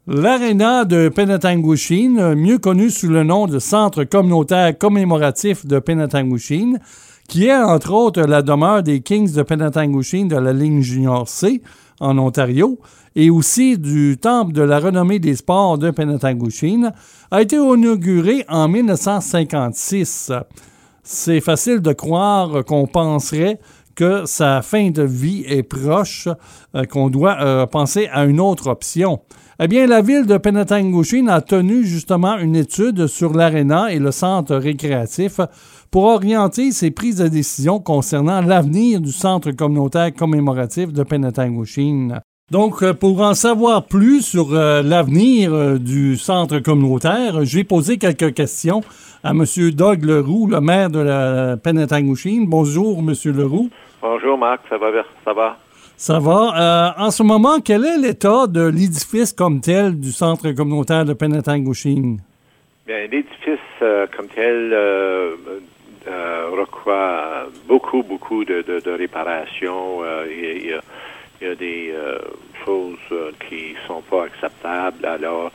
L'Aréna de Penetanguishene, mieux connu sous le nom de Centre communautaire commémoratif de Penetanguishene, qui est entre autres la demeure des Kings de Penetanguishene de la Ligue Junior C en Ontario, et aussi du Temple de la renommée des sports de Penetanguishene, a été inauguré en 1956. C'est facile de croire qu'on penserait que sa fin de vie est proche, qu'on doit penser à une autre option. Eh bien, la ville de Penetanguishene a tenu justement une étude sur l'aréna et le centre récréatif pour orienter ses prises de décision concernant l'avenir du centre communautaire commémoratif de Penetanguishene. Donc, pour en savoir plus sur l'avenir du centre communautaire, j'ai posé quelques questions à M. Doug Leroux, le maire de la Penetanguishene. Bonjour, M. Leroux. Bonjour, Marc. Ça va? Ça va. En ce moment, quel est l'état de l'édifice comme tel du centre communautaire de Penetanguishene? Bien, l'édifice comme tel requiert beaucoup de réparations. Il y a des choses qui sont pas acceptables. Alors,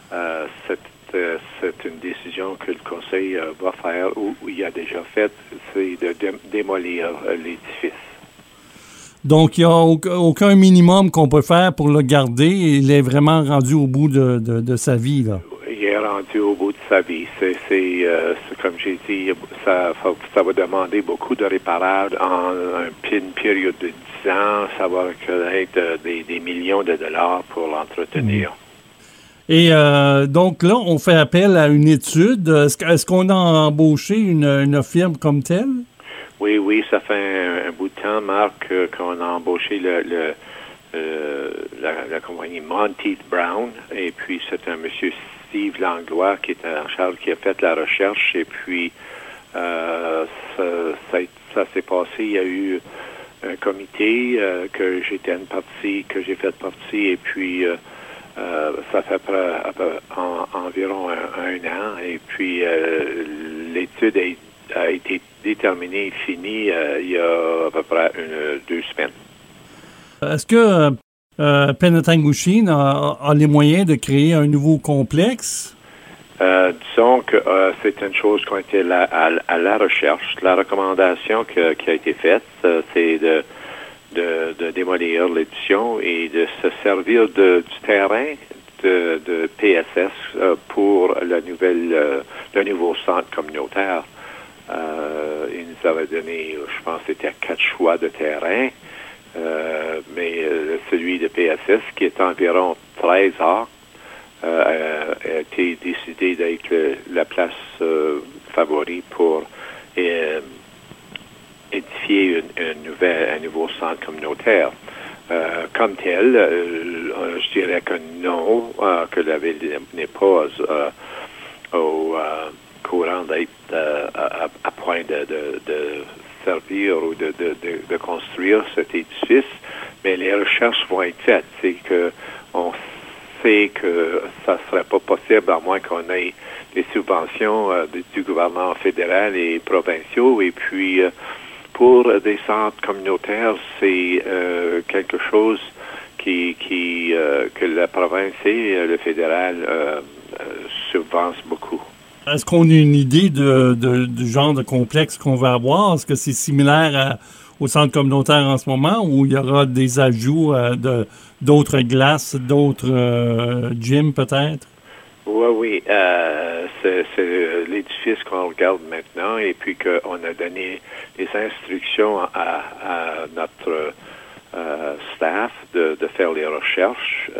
c'est une décision que le Conseil va faire ou il a déjà fait, c'est de démolir l'édifice. Donc, il n'y a aucun minimum qu'on peut faire pour le garder. Il est vraiment rendu au bout de sa vie, là. Il est rendu au bout de sa vie. C'est comme j'ai dit, ça va demander beaucoup de réparage en une période de 10 ans. Ça va requérir des millions de dollars pour l'entretenir. Et donc là, on fait appel à une étude. Est-ce qu'on a embauché une firme comme telle? Oui, ça fait un bout de temps, Marc, qu'on a embauché la compagnie Monteith Brown. Et puis, c'est un monsieur Steve Langlois qui est en charge, qui a fait la recherche. Et puis, ça s'est passé. Il y a eu un comité que j'ai fait partie. Et puis, ça fait environ un an. Et puis, l'étude a été déterminée et finie il y a à peu près 2 semaines. Est-ce que Penetanguishene a les moyens de créer un nouveau complexe? Disons que c'est une chose qui a été à la recherche. La recommandation qui a été faite, c'est de démolir l'édition et de se servir du terrain de PSS pour le nouveau centre communautaire. Il nous avait donné, je pense, c'était 4 choix de terrain, mais celui de PSS, qui est environ 13 acres, a été décidé d'être la place favorite pour édifier un nouveau centre communautaire. Comme tel, je dirais que non, que la ville n'est pas au courant d'être à point de servir ou de construire cet édifice, mais les recherches vont être faites. C'est que on sait que ça serait pas possible à moins qu'on ait des subventions du gouvernement fédéral et provinciaux. Et puis, pour des centres communautaires, c'est quelque chose que la province et le fédéral subventionnent beaucoup. Est-ce qu'on a une idée du genre de complexe qu'on va avoir? Est-ce que c'est similaire au centre communautaire en ce moment ou il y aura des ajouts d'autres glaces, d'autres gyms peut-être? Oui. C'est l'édifice qu'on regarde maintenant et puis qu'on a donné des instructions à notre staff de faire les recherches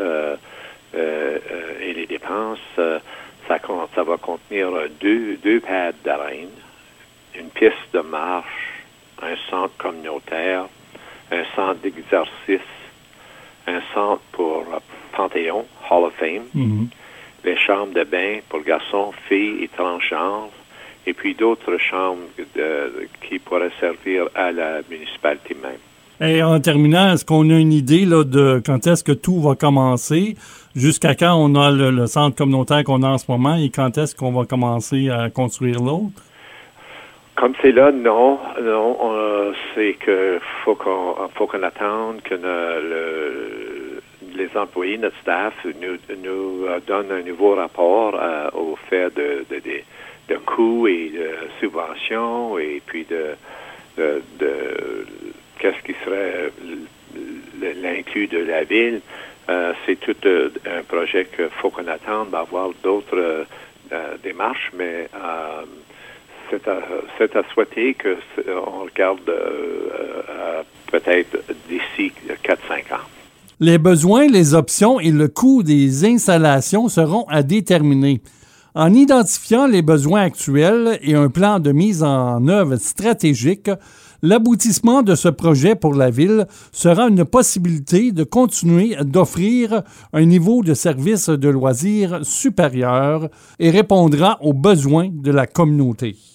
et les dépenses. Ça va contenir deux pads d'arène, une piste de marche, un centre communautaire, un centre d'exercice, un centre pour Panthéon, Hall of Fame, les chambres de bain pour garçons, filles et transgenres, et puis d'autres chambres qui pourraient servir à la municipalité même. Et en terminant, est-ce qu'on a une idée là, de quand est-ce que tout va commencer? Jusqu'à quand on a le centre communautaire qu'on a en ce moment et quand est-ce qu'on va commencer à construire l'autre? Comme c'est là, non. C'est que faut qu'on attende que les employés, notre staff, nous donnent un nouveau rapport au fait de coûts et de subventions et puis de qu'est-ce qui serait l'inclus de la ville. C'est tout un projet qu'il faut qu'on attende d'avoir d'autres démarches, mais c'est à souhaiter qu'on regarde peut-être d'ici 4-5 ans. Les besoins, les options et le coût des installations seront à déterminer. En identifiant les besoins actuels et un plan de mise en œuvre stratégique, l'aboutissement de ce projet pour la ville sera une possibilité de continuer d'offrir un niveau de service de loisirs supérieur et répondra aux besoins de la communauté.